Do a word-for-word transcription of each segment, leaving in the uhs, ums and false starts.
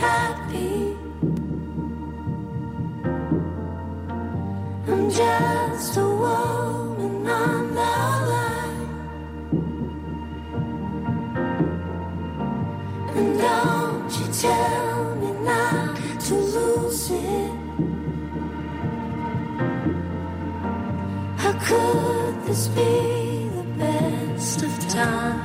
happy. I'm just a woman on the line. And don't you tell me not to lose it. How could this be the best of times?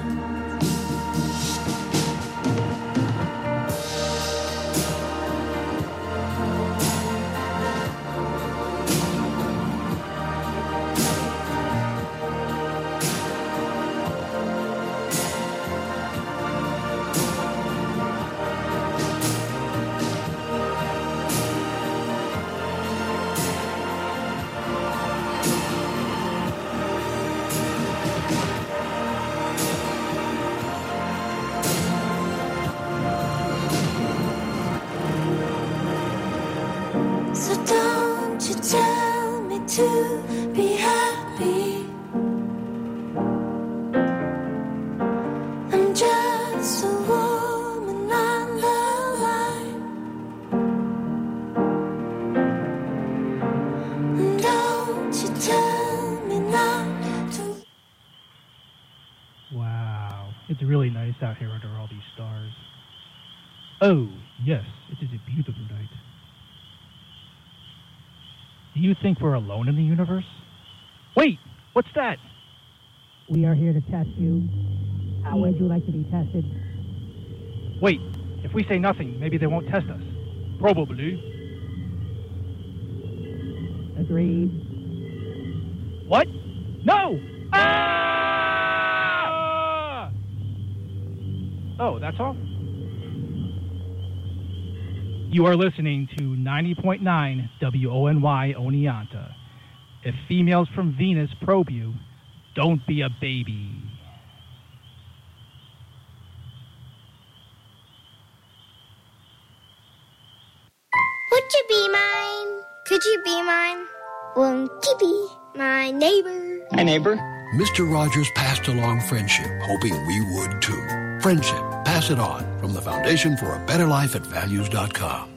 To be happy. I'm just a woman on the line. And don't you tell me not to. Wow, it's really nice out here under all these stars. Oh, yes, it is a beautiful night. Do you think we're alone in the universe? Wait, what's that? We are here to test you. How would you like to be tested? Wait, if we say nothing, maybe they won't test us. Probably. Agreed. What? No! Ah! Oh, that's all? You are listening to ninety point nine W O N Y Oneonta. If females from Venus probe you, don't be a baby. Would you be mine? Could you be mine? Won't you be my neighbor? Hi, neighbor. Mister Rogers passed along friendship, hoping we would too. Friendship. Pass it on from the Foundation for a Better Life at values dot com.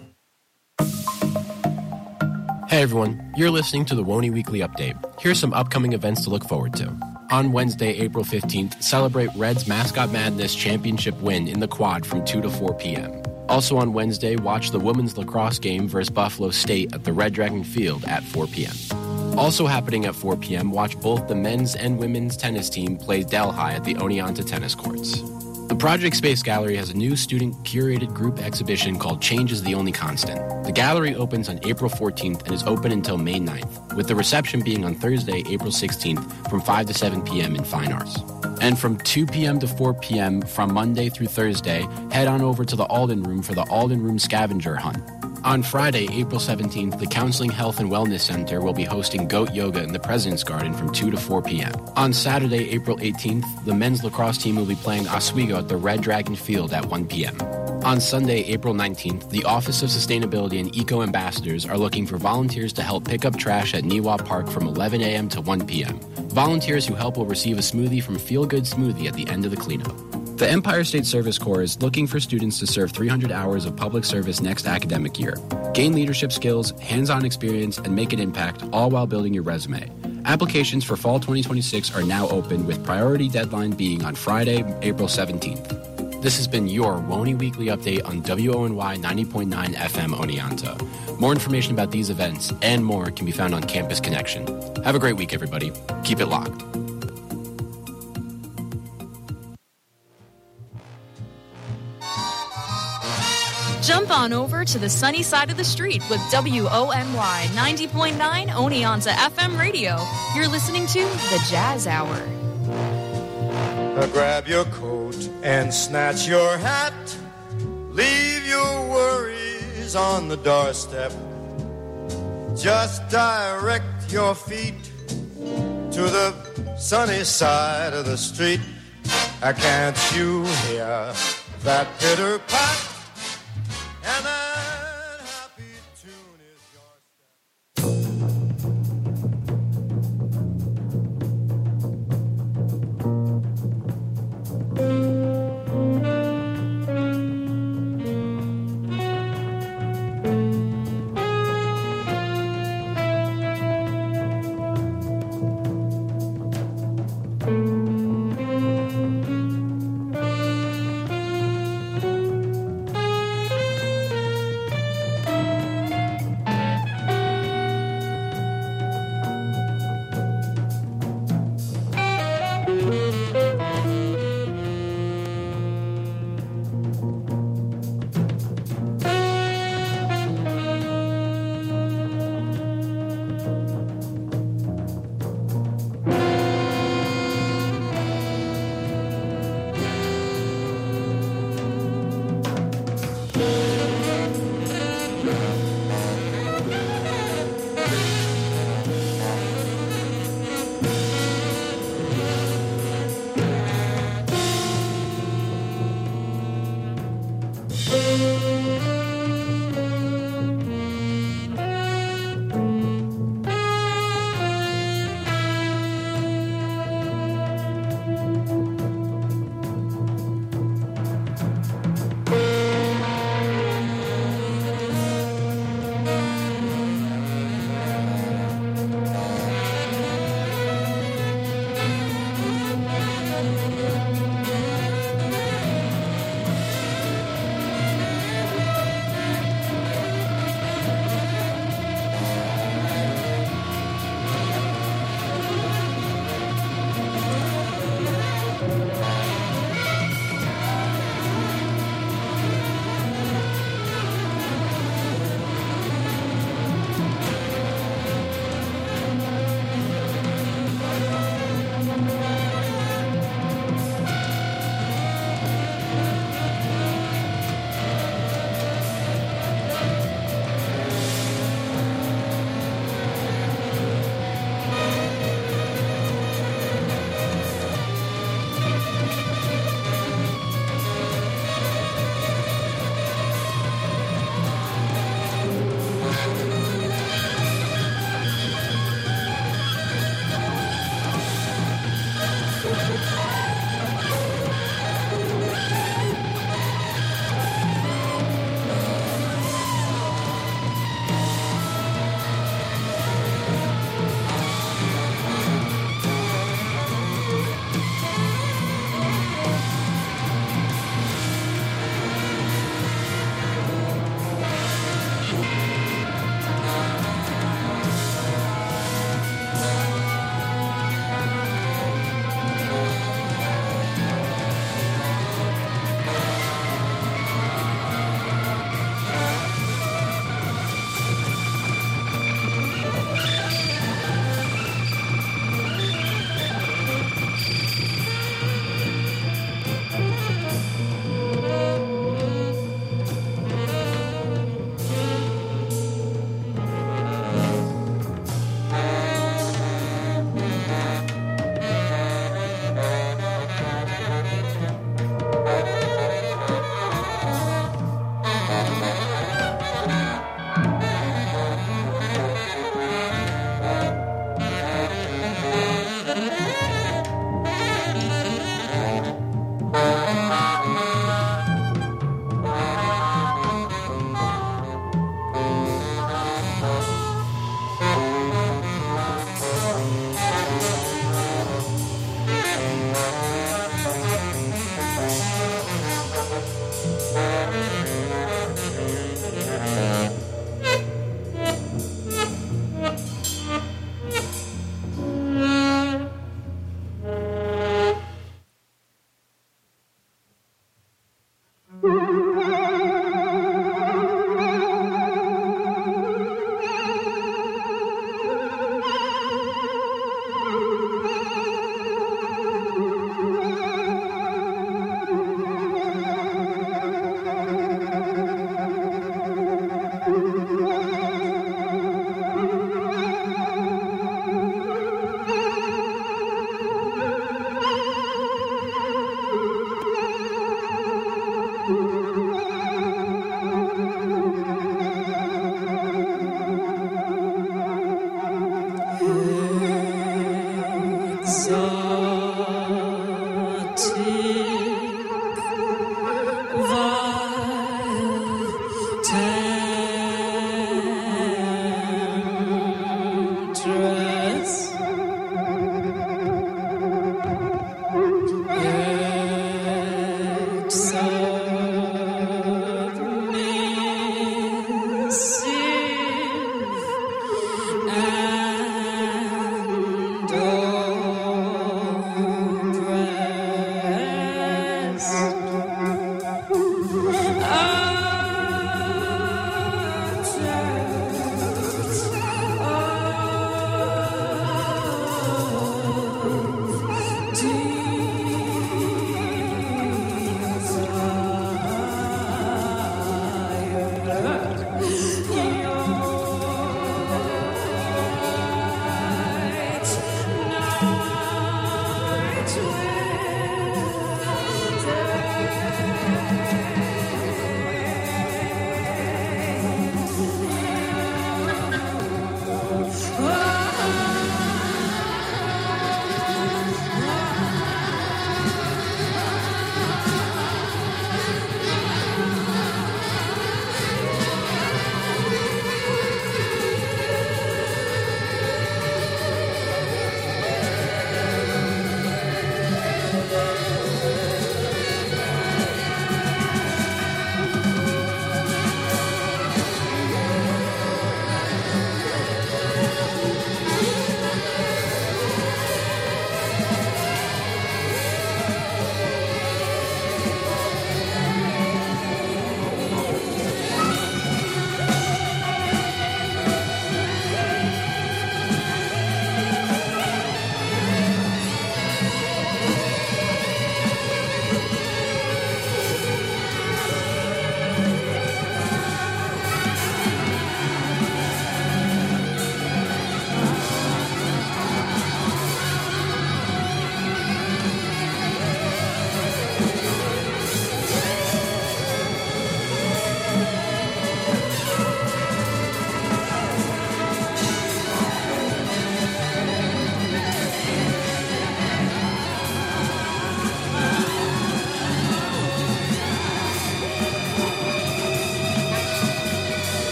Hey everyone, you're listening to the Woney Weekly Update. Here's some upcoming events to look forward to. On Wednesday, April fifteenth, celebrate Reds Mascot Madness Championship win in the Quad from two to four p.m. Also on Wednesday, watch the women's lacrosse game versus Buffalo State at the Red Dragon Field at four p.m. Also happening at four p.m., watch both the men's and women's tennis team play Delhi at the Oneonta Tennis Courts. The Project Space Gallery has a new student-curated group exhibition called Change is the Only Constant. The gallery opens on April fourteenth and is open until May ninth, with the reception being on Thursday, April sixteenth from five to seven p.m. in Fine Arts. And from two p.m. to four p.m. from Monday through Thursday, head on over to the Alden Room for the Alden Room Scavenger Hunt. On Friday, April seventeenth, the Counseling Health and Wellness Center will be hosting Goat Yoga in the President's Garden from two to four p.m. On Saturday, April eighteenth, the men's lacrosse team will be playing Oswego at the Red Dragon Field at one p.m. On Sunday, April nineteenth, the Office of Sustainability and Eco Ambassadors are looking for volunteers to help pick up trash at Niwa Park from eleven a.m. to one p.m. Volunteers who help will receive a smoothie from Feel Good Smoothie at the end of the cleanup. The Empire State Service Corps is looking for students to serve three hundred hours of public service next academic year. Gain leadership skills, hands-on experience, and make an impact, all while building your resume. Applications for fall twenty twenty-six are now open, with priority deadline being on Friday, April seventeenth. This has been your Woney Weekly Update on W O N Y ninety point nine F M Oneonta. More information about these events and more can be found on Campus Connection. Have a great week, everybody. Keep it locked. Jump on over to the sunny side of the street with W O N Y ninety point nine Oneonta F M radio. You're listening to The Jazz Hour. Uh, grab your coat and snatch your hat. Leave your worries on the doorstep. Just direct your feet to the sunny side of the street. Uh, can't you hear that pitter-pat? And that happy tune is your step.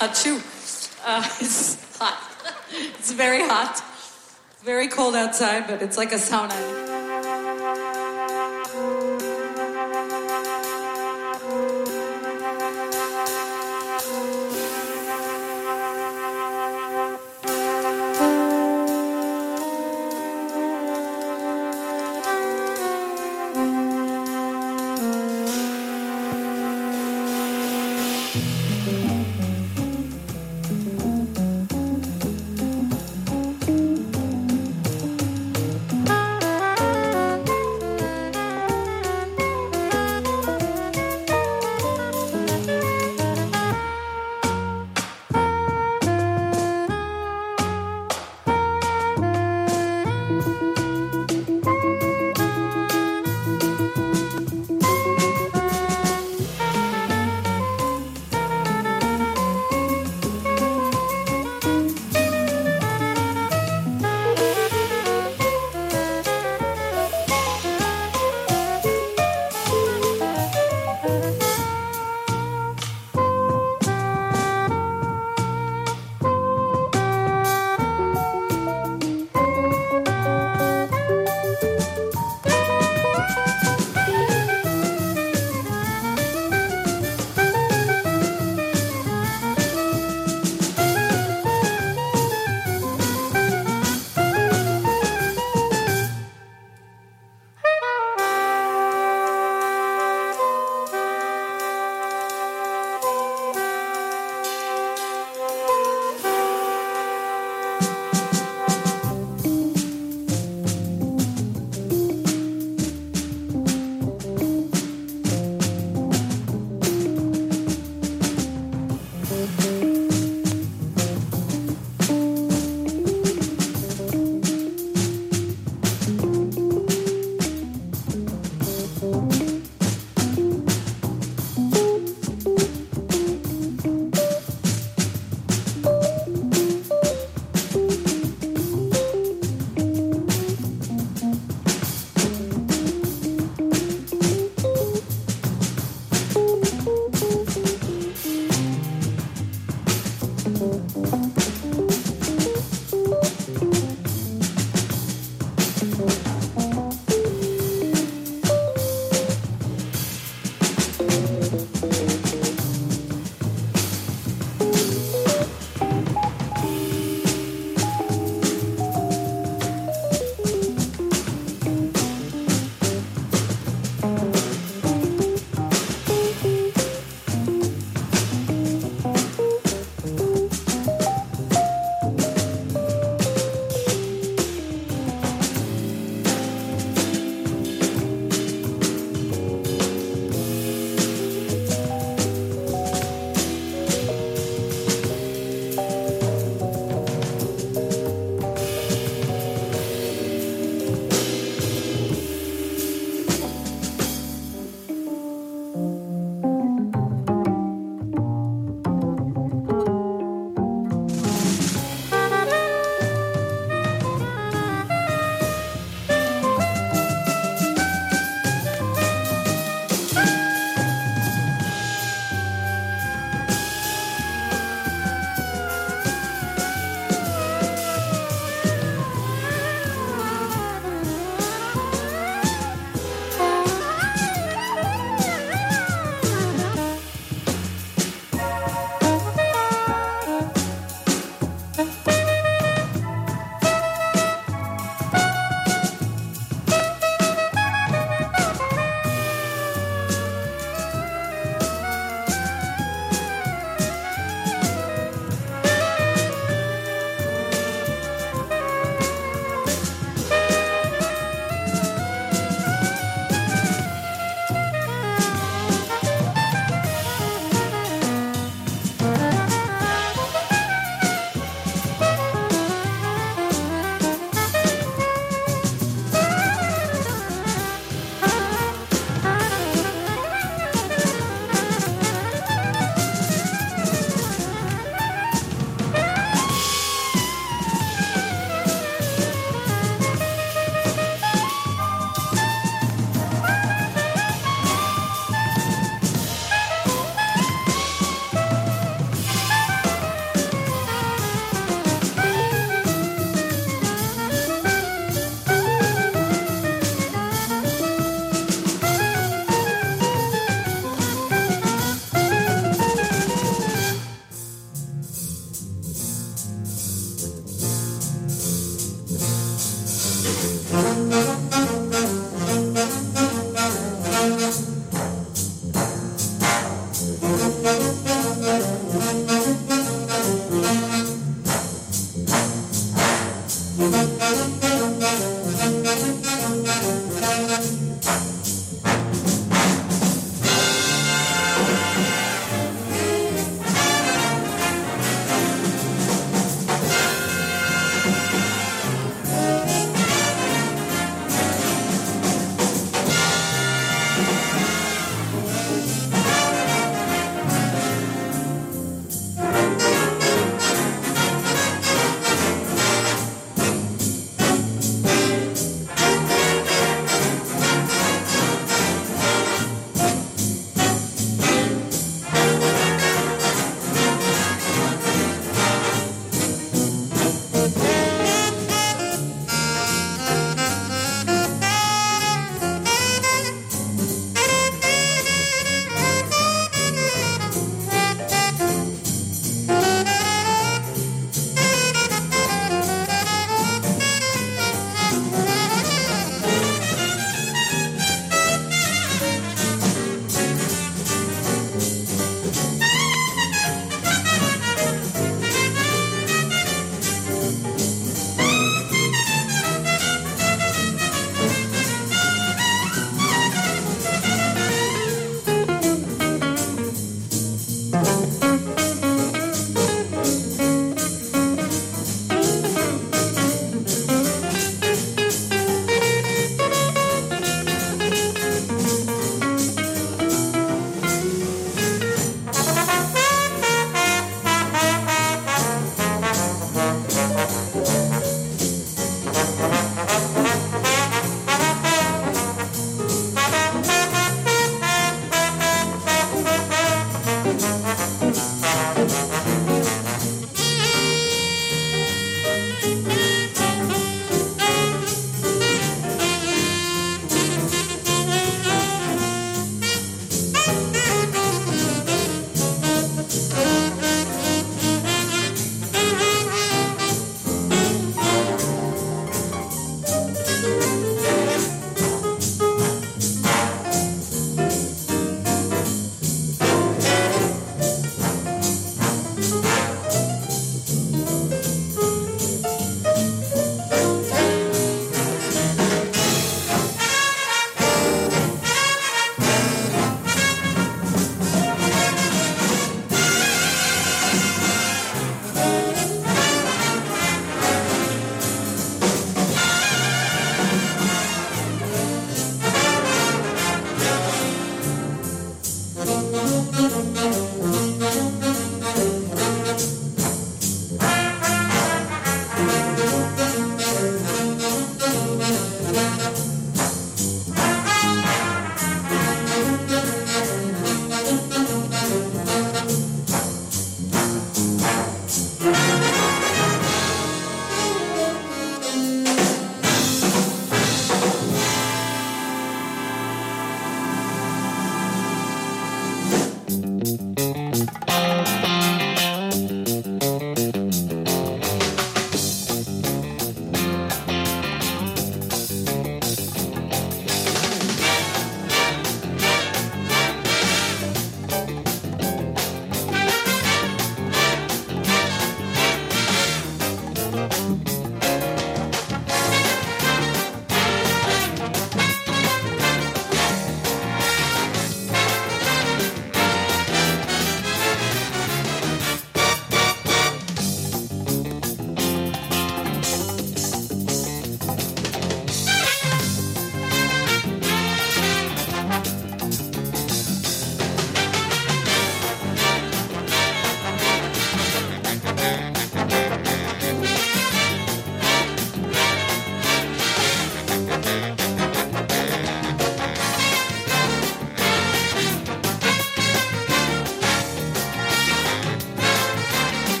Achoo. Uh, it's hot. It's very hot. It's very cold outside, but it's like a sauna.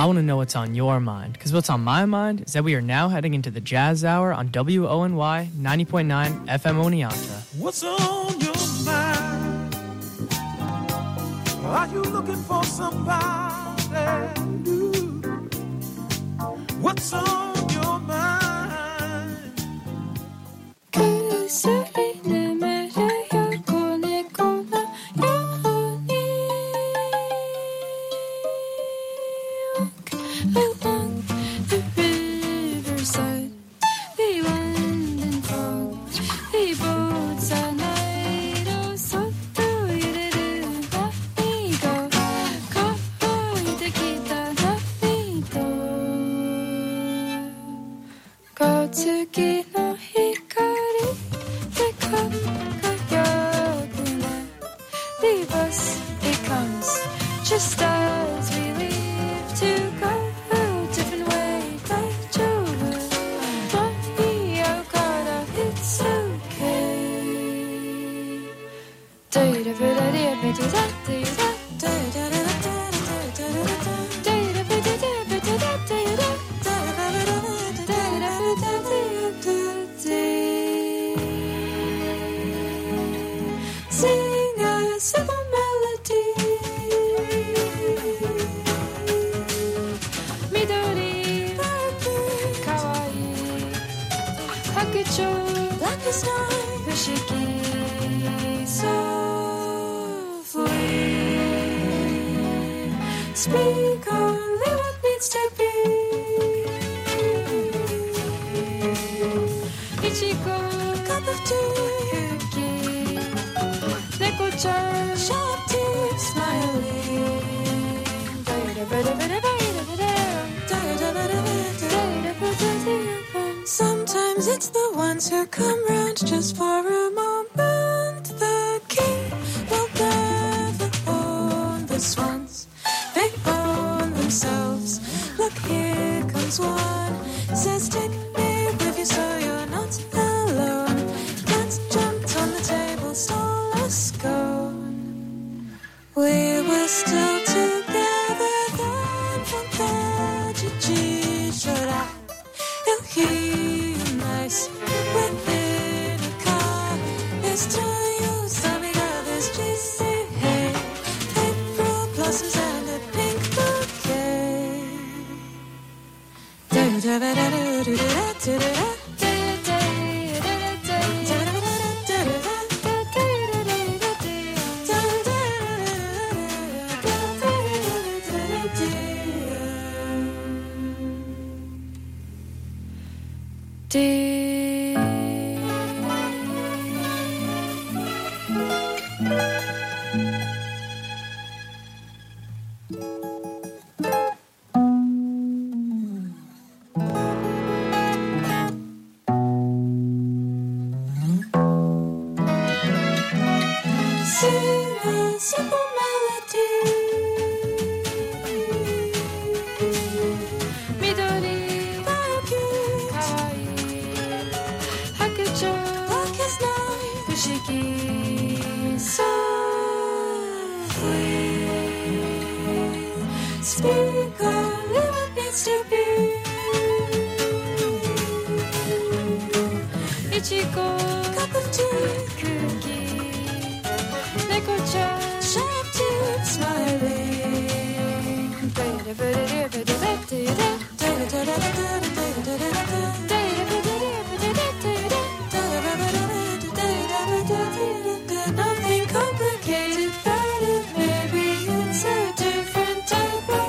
I want to know what's on your mind, because what's on my mind is that we are now heading into the Jazz Hour on W O N Y ninety point nine F M Oneonta. What's on your mind? Are you looking for somebody new? What's on your mind? 그 소리를 말하여 보내고나 영원히 along the riverside we went and talked we both saw night oh so do 이래를 나이가 거의 되기다 나이도 거칠기 너 히카리 가요구나 leave us becomes just as we leave to go a different way 다이좋아 너희 아우가라 it's okay Sing a simple melody Midori kawaii Hakucho black as night Fushigi softly Speak only what needs to be Ichigo cup of tea cookie Neko-chan sharp teeth smiling Sometimes it's the ones who come round just for a moment The king will never own the swans They own themselves Look, here comes one Says take me with you so you're not alone Cats jumped on the table, stole a scone We were still together then Fantaggi Shora He'll hear nice within a car It's to you, some others just say hey April blossoms and a pink bouquet Sing a simple melody Midori kawaii Hakucho black as night Fushigi softly Speak only what needs to be Ichigo cup of tea cookie Neko-chan sharp teeth smiling Nothing complicated about it Maybe it's a different type of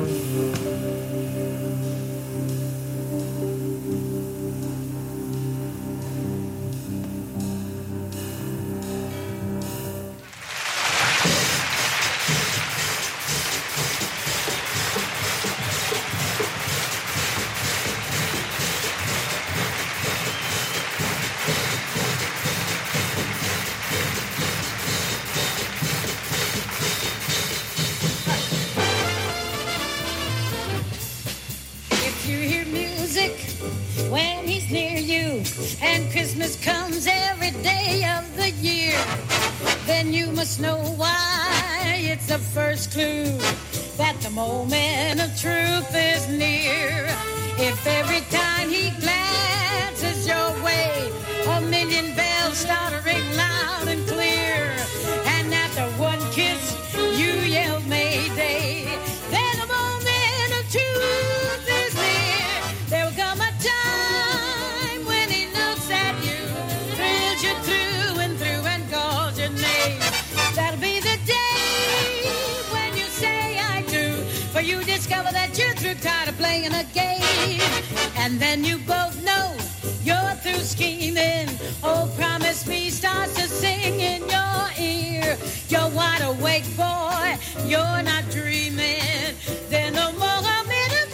And Christmas comes every day of the year, then you must know why. It's the first clue that the moment of truth is near. If every time he glances your way, a million bells start to ring loud and clear, and after one kiss you yell Mayday, then the moment of truth is near. There will come a time when he looks at you, thrills you through and through and calls your name. That'll be the day when you say I do, for you discover that you're through, tired of playing a game. And then you both know you're through scheming. Oh, promise me starts to sing in your ear. You're wide awake, boy, you're not dreaming. Then no more moment of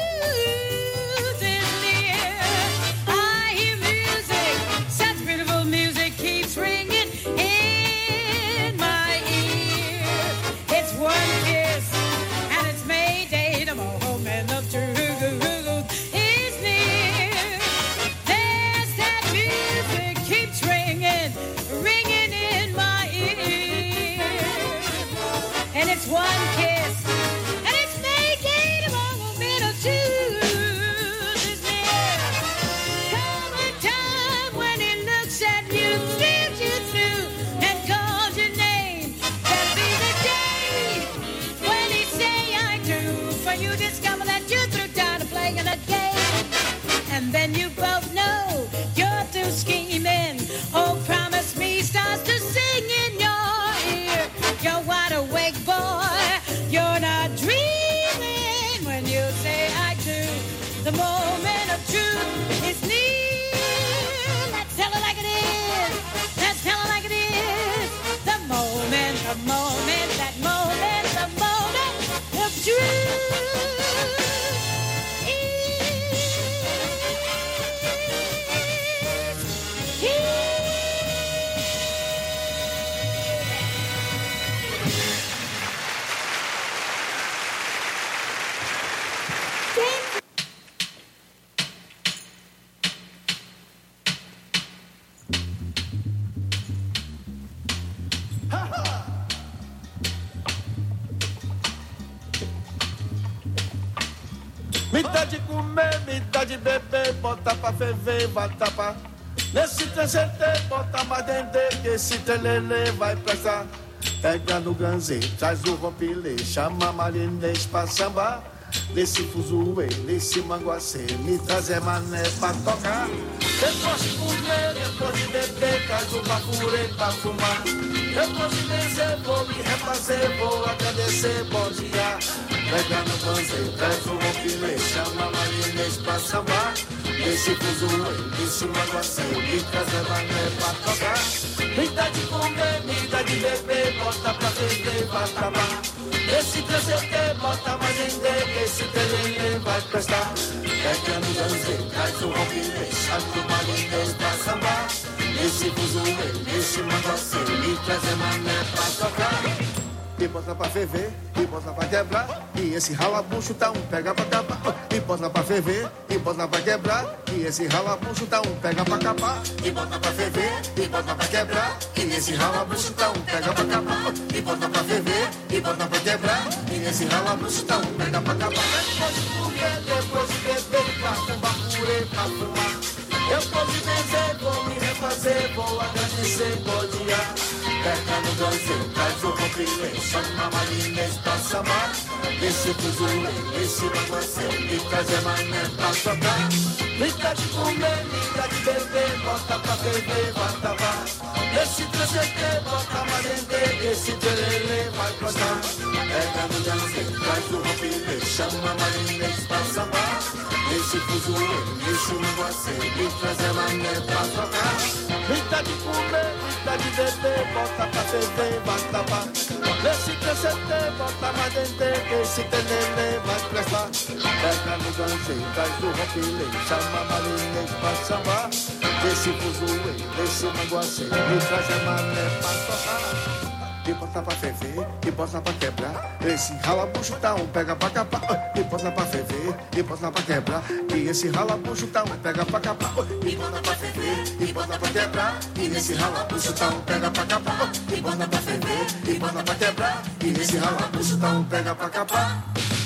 truth is near. I hear music, such beautiful music keeps ringing in my ear. It's one kiss and it's Mayday, the moment of truth is near. There's that music keeps ringing, ringing in my ear. And it's one kiss and it's Mayday, the moment of truth is near. Come a time when he looks at you, thrills you through and calls your name. That'll be the day when he say I do, for you discover that you're through, tired of playing a game. And then you both know you're through scheming. Oh, promise me starts to sing in your ear. You're wide awake, boy, you're not dreaming when you say I do. The moment of truth is near. Let's tell it like it is. Let's tell it like it is. The moment, the moment, that moment, the moment of truth. Me dá de comer, me dá de beber, bota pra ferver, vai tapar. Nesse transcender, bota mais dendê, que esse telele vai prestar. Pega no ganzê, traz o rompilê, chama marinês pra sambar. Nesse fuzuê, nesse manguacê, me trazer mané pra tocar. Depois de comer, depois de beber, traz o bafurê pra fumar. Depois de vencer, vou me refazer, vou agradecer, bom dia. Pega no ganzê, traz o rompilê, chama marinês pra sambar. Nesse fuzuê, nesse manguacê, me trazer mané pra tocar. Me dá de comer, me dá de beber, bota pra beber, vai trabalhar. Esse transcender, bota mais render, esse telele vai prestar. Pega no ganzê, traz o rompilê, chama o marinês pra sambar. Esse fuzuê, esse manguacê, me trazer mané pra tocar. E bota pra ferver, e bota pra quebrar. E esse ralabucho tá um pega pra capar. E bota pra ferver, e bota pra quebrar. E esse ralabucho tá um pega pra capar. E bota pra ferver, e bota pra quebrar. E esse ralabucho tá um pega pra capar. E bota pra ferver, e bota pra quebrar. E esse ralabucho tá um pega pra capar. Depois de comer, depois de beber, pra fumar purê, pra fumar. Depois de vencer, vou me refazer, vou agradecer, bom dia. Pega no ganzê, traz o rompilê, chama marinês pra samar. Esse fuzuê, esse manguacê, me trazer mané pra tocar. Me dá de comer, me dá de beber, bota pra beber, vai tabar. Nesse transeter, bota mais dente, esse tererê vai gostar. Pega no dançante, traz o rompilê, chama marinês pra sambar. Nesse fuzuê, nesse manguacê, me traz a mané pra tocar. Vida de comer, vida de beber, bota pra ferver, vai tapar. Nesse transeter, bota mais dente, esse tererê vai prestar. Pega no dançante, traz o rompilê, chama marinês pra sambar. Nesse fuzuê, nesse manguacê, me traz a mané pra tocar. E bota pra ferver, e bota pra quebrar. Esse ralabucho tá um pega pra capar. E bota pra ferver, e bota pra quebrar. E esse ralabucho tá um pega pra capar. E bota pra ferver, e bota pra quebrar. E esse ralabucho tá um pega pra capar. E bota pra ferver, e bota pra quebrar. E esse ralabucho tá um pega pra capar.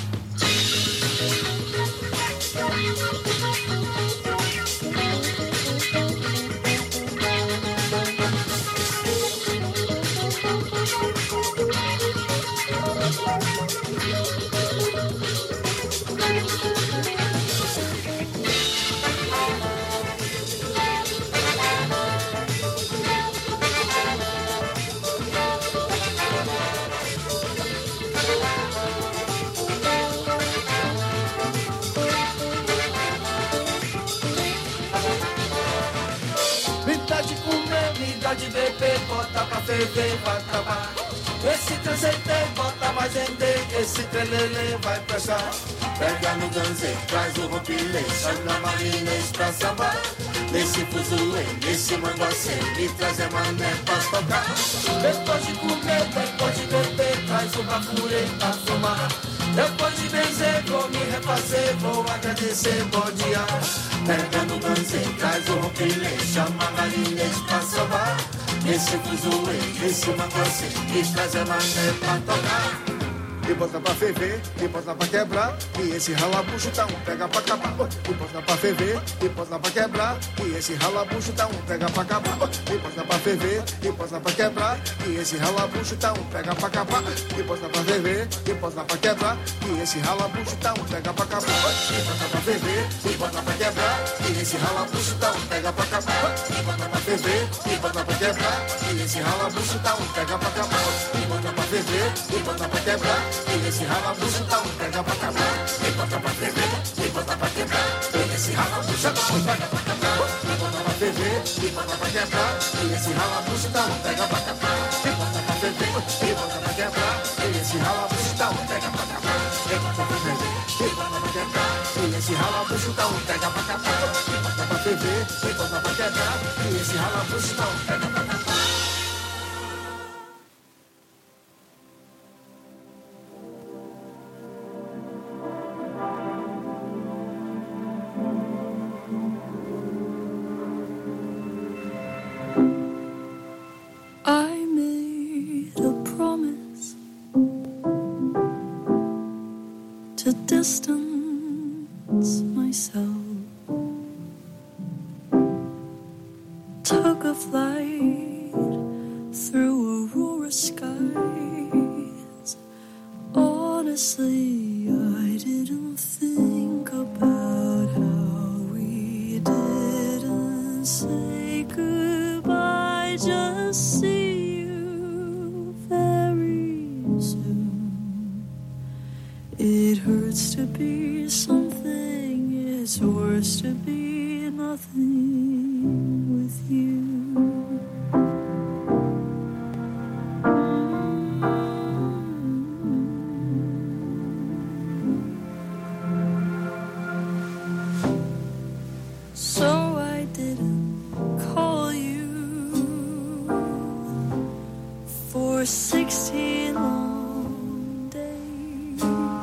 De beber, bota pra ferver, vai acabar. Esse transeter, bota mais ender, esse trelelê vai prestar. Pega no ganzê, traz o rompilê, chama marinês pra sambar. Nesse fuzuê, nesse manguacê, me traz a mané pra tocar. Depois de comer, depois de beber, traz o bafurê pra fumar. Depois de benzer, vou me refazer, vou agradecer, bom dia. Pega no ganzê, traz o rompilê, chama marinês pra sambar. Nesse fuzuê, nesse manguacê, me traz a mané pra tocar. E bota pra ferver, e bota pra quebrar. E esse ralabucho tá um pega pra acabar. E bota pra ferver, e bota pra quebrar. E esse ralabucho tá um pega pra acabar. E bota pra ferver, e bota pra quebrar. E esse ralabucho tá um pega pra acabar. E bota pra ferver, e bota pra quebrar. E esse ralabucho tá um pega pra acabar. E bota pra ferver, e bota pra quebrar. E esse ralabucho tá um pega pra acabar. E bota pra ferver, e bota pra quebrar. E esse ralabucho tá um pega pra acabar. E bota pra ferver, e bota pra quebrar. E esse ralabucho tá um pega pra acabar. E bota pra ferver, e bota pra quebrar. E esse ralabucho tá um pega pra acabar. E bota pra ferver, e bota pra quebrar. E esse ralabucho tá um pega pra acabar. E bota pra ferver, e bota pra quebrar. E esse ralabucho tá um pega pra acabar. E bota pra ferver, e bota pra quebrar. E esse ralabucho tá um pega pra acabar. E bota pra ferver, e bota pra quebrar. E esse ralabucho tá um pega pra acabar. I made a promise to distance myself. Took a flight through aurora skies. Honestly, I didn't think about how we didn't say goodbye. Just see you very soon. It hurts to be something, it's worse to be nothing with you. So I didn't call you for sixteen long days,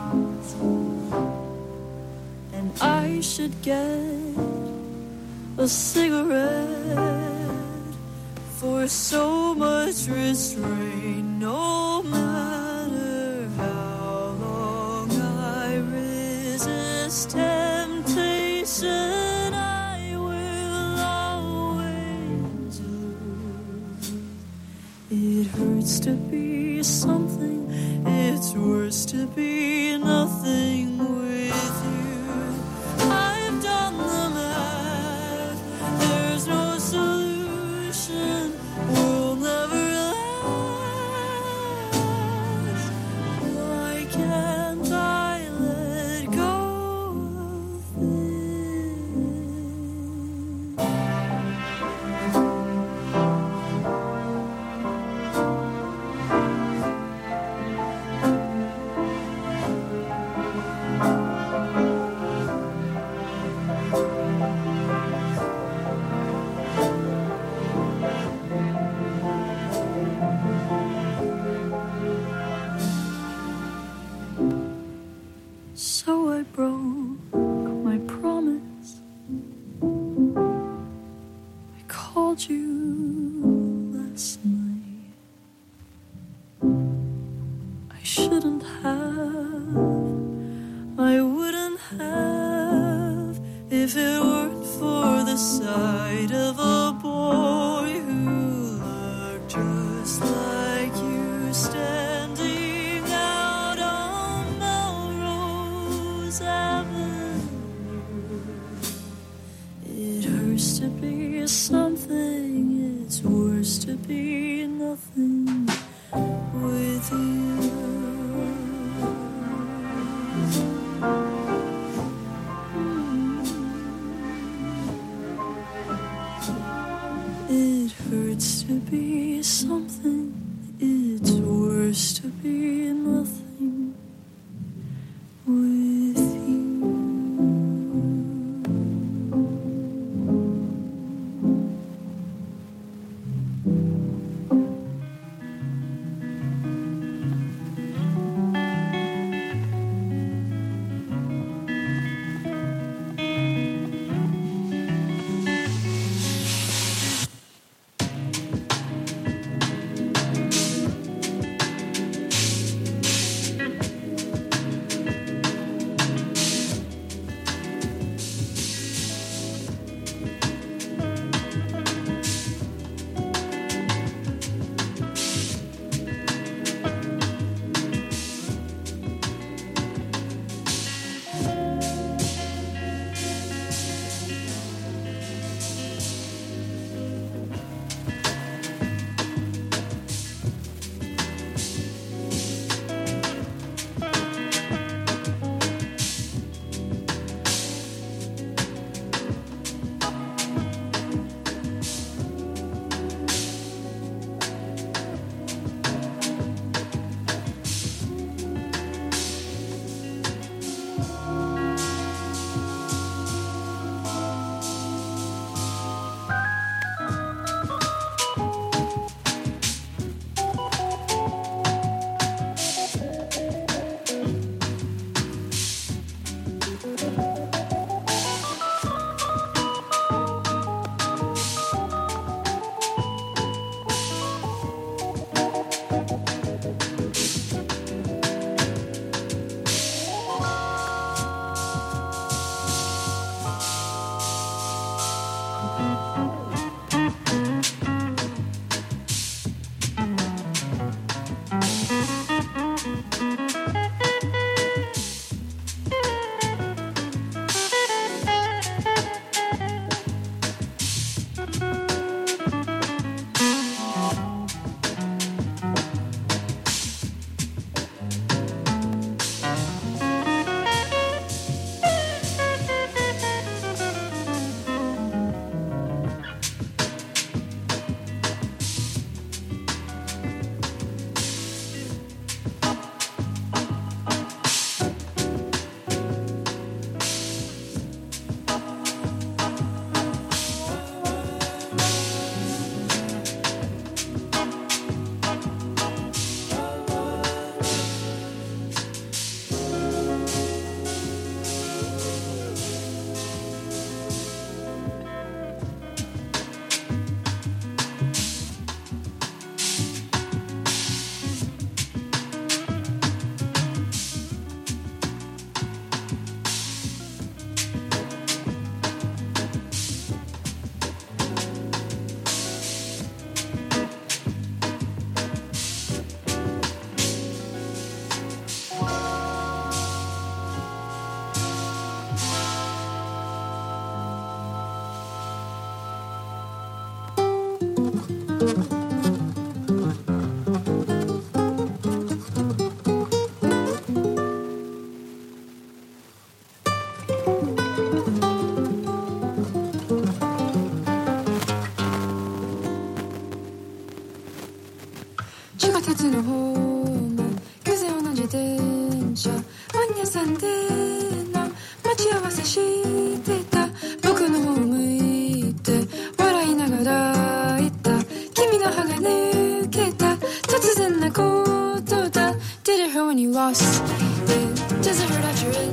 and I should get a cigarette for so much restraint. No matter how long I resist temptation, I will always lose. It hurts to be something, it's worse to be nothing with you. I've done the math, there's no solution. We'll So I broke my promise. I called you last night. I shouldn't have, I wouldn't have, if it weren't for the sight of a boy who looked just like you standing out on Melrose Avenue. It hurts to be something, it's worse to be nothing with you. It hurts to be something, it's worse to be nothing with you. Lost it, does it hurt after it?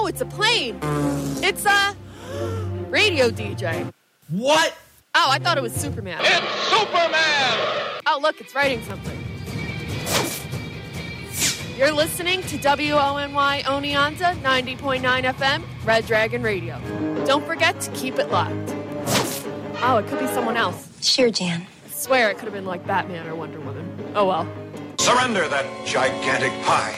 No, it's a plane. It's a radio D J. What? Oh, I thought it was Superman. It's Superman! Oh, look, it's writing something. You're listening to W O N Y Oneonta ninety point nine F M, Red Dragon Radio. Don't forget to keep it locked. Oh, it could be someone else. Sure, Jan. I swear it could have been like Batman or Wonder Woman. Oh, well. Surrender that gigantic pie.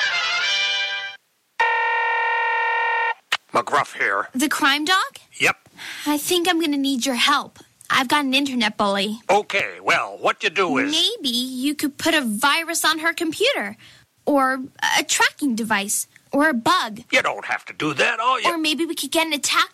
McGruff here. The crime dog? Yep. I think I'm going to need your help. I've got an internet bully. Okay, well, what you do is... Maybe you could put a virus on her computer. Or a tracking device. Or a bug. You don't have to do that, all you... Or maybe we could get an attack